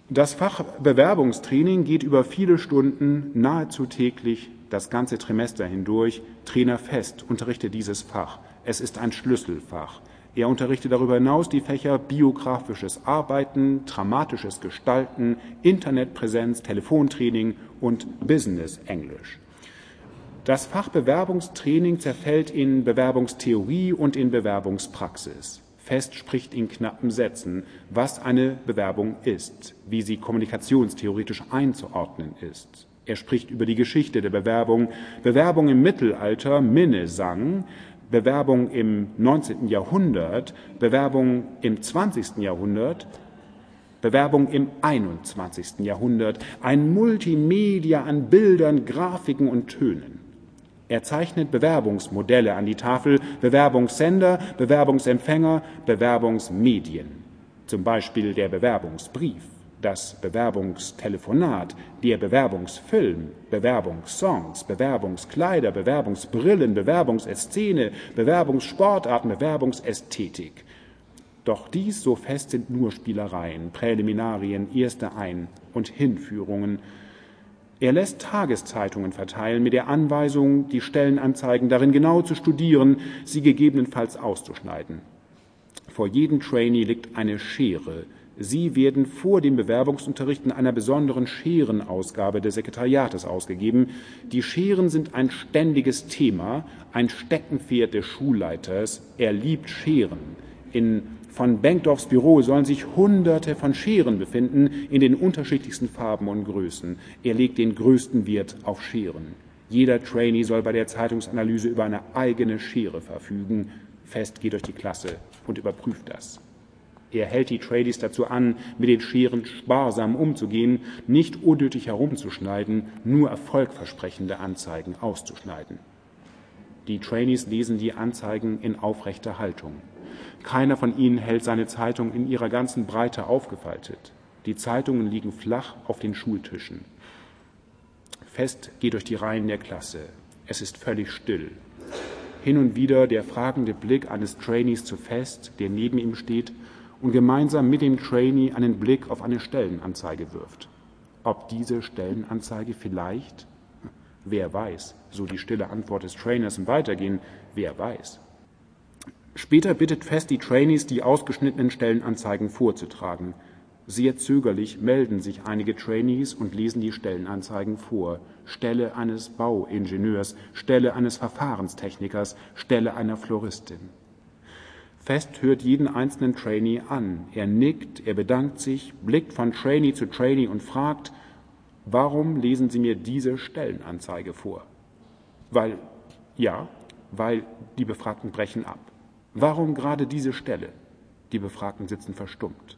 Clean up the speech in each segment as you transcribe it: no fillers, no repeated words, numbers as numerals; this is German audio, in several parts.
Das Fach Bewerbungstraining geht über viele Stunden, nahezu täglich, das ganze Trimester hindurch. Trainer Fest unterrichtet dieses Fach. Es ist ein Schlüsselfach. Er unterrichtet darüber hinaus die Fächer biografisches Arbeiten, dramatisches Gestalten, Internetpräsenz, Telefontraining und Business Englisch. Das Fach Bewerbungstraining zerfällt in Bewerbungstheorie und in Bewerbungspraxis. Fest spricht in knappen Sätzen, was eine Bewerbung ist, wie sie kommunikationstheoretisch einzuordnen ist. Er spricht über die Geschichte der Bewerbung, Bewerbung im Mittelalter, Minnesang, Bewerbung im 19. Jahrhundert, Bewerbung im 20. Jahrhundert, Bewerbung im 21. Jahrhundert, ein Multimedia an Bildern, Grafiken und Tönen. Er zeichnet Bewerbungsmodelle an die Tafel, Bewerbungssender, Bewerbungsempfänger, Bewerbungsmedien. Zum Beispiel der Bewerbungsbrief, das Bewerbungstelefonat, der Bewerbungsfilm, Bewerbungssongs, Bewerbungskleider, Bewerbungsbrillen, Bewerbungsszene, Bewerbungssportarten, Bewerbungsästhetik. Doch dies, so Fest, sind nur Spielereien, Präliminarien, erste Ein- und Hinführungen. Er lässt Tageszeitungen verteilen mit der Anweisung, die Stellenanzeigen darin genau zu studieren, sie gegebenenfalls auszuschneiden. Vor jedem Trainee liegt eine Schere. Sie werden vor dem Bewerbungsunterricht in einer besonderen Scherenausgabe des Sekretariates ausgegeben. Die Scheren sind ein ständiges Thema, ein Steckenpferd des Schulleiters. Er liebt Scheren. Von Benkdorfs Büro sollen sich Hunderte von Scheren befinden, in den unterschiedlichsten Farben und Größen. Er legt den größten Wert auf Scheren. Jeder Trainee soll bei der Zeitungsanalyse über eine eigene Schere verfügen. Fest geht durch die Klasse und überprüft das. Er hält die Trainees dazu an, mit den Scheren sparsam umzugehen, nicht unnötig herumzuschneiden, nur erfolgversprechende Anzeigen auszuschneiden. Die Trainees lesen die Anzeigen in aufrechter Haltung. Keiner von ihnen hält seine Zeitung in ihrer ganzen Breite aufgefaltet. Die Zeitungen liegen flach auf den Schultischen. Fest geht durch die Reihen der Klasse. Es ist völlig still. Hin und wieder der fragende Blick eines Trainees zu Fest, der neben ihm steht und gemeinsam mit dem Trainee einen Blick auf eine Stellenanzeige wirft. Ob diese Stellenanzeige vielleicht? Wer weiß, so die stille Antwort des Trainers im Weitergehen, wer weiß. Später bittet Fest die Trainees, die ausgeschnittenen Stellenanzeigen vorzutragen. Sehr zögerlich melden sich einige Trainees und lesen die Stellenanzeigen vor. Stelle eines Bauingenieurs, Stelle eines Verfahrenstechnikers, Stelle einer Floristin. Fest hört jeden einzelnen Trainee an. Er nickt, er bedankt sich, blickt von Trainee zu Trainee und fragt, warum lesen Sie mir diese Stellenanzeige vor? Weil die Befragten brechen ab. Warum gerade diese Stelle? Die Befragten sitzen verstummt.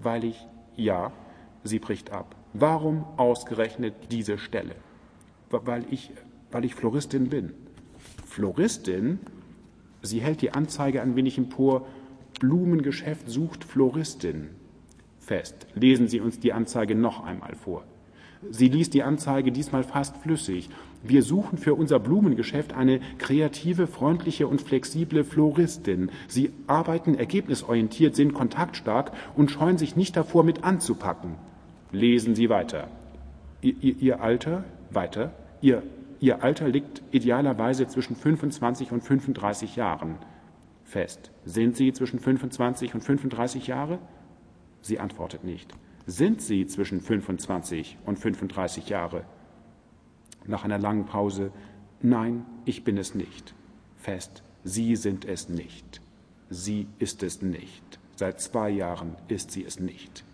Sie bricht ab. Warum ausgerechnet diese Stelle? Weil ich Floristin bin. Floristin? Sie hält die Anzeige ein wenig empor. Blumengeschäft sucht Floristin. Fest. Lesen Sie uns die Anzeige noch einmal vor. Sie liest die Anzeige diesmal fast flüssig. Wir suchen für unser Blumengeschäft eine kreative, freundliche und flexible Floristin. Sie arbeiten ergebnisorientiert, sind kontaktstark und scheuen sich nicht davor, mit anzupacken. Lesen Sie weiter. Ihr Alter? Weiter. Ihr Alter liegt idealerweise zwischen 25 und 35 Jahren. Fest. Sind Sie zwischen 25 und 35 Jahre? Sie antwortet nicht. Sind Sie zwischen 25 und 35 Jahre? Nach einer langen Pause, nein, ich bin es nicht. Fest, Sie sind es nicht. Sie ist es nicht. Seit 2 Jahren ist sie es nicht.